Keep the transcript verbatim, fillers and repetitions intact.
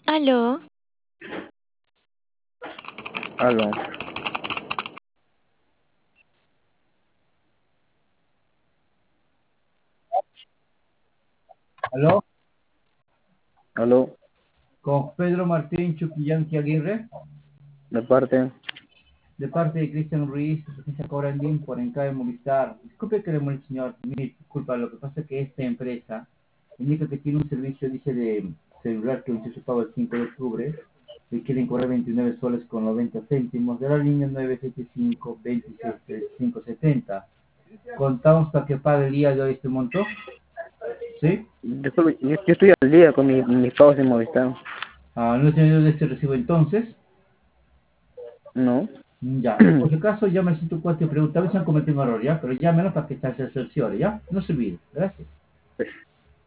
Aló, Aló, ¿Aló? aló, Con Pedro Martín Chuquillanqui Aguirre, de parte, de parte de Cristian Ruiz, licencia Cobra Andín por Encabe Movistar. Disculpe que le moleste, señor. Mire, disculpa, lo que pasa es que esta empresa indica que tiene un servicio, dice, de celular que venció su pago el cinco de octubre. Le quieren cobrar veintinueve soles con noventa céntimos de la línea nueve siete cinco, veintiséis, treinta y cinco, setenta. ¿Contamos para que pague el día de hoy este monto? ¿Sí? disculpe, yo, yo estoy al día con mi, mis pagos de Movistar, Ah, ¿no he tenido de este recibo entonces? ¿no? Ya, por si acaso, llame al sitio cuatro y pregunta a ver si han cometido un error, ¿ya? Pero llámenos para que se cerciore, ¿ya? No se olvide. Gracias.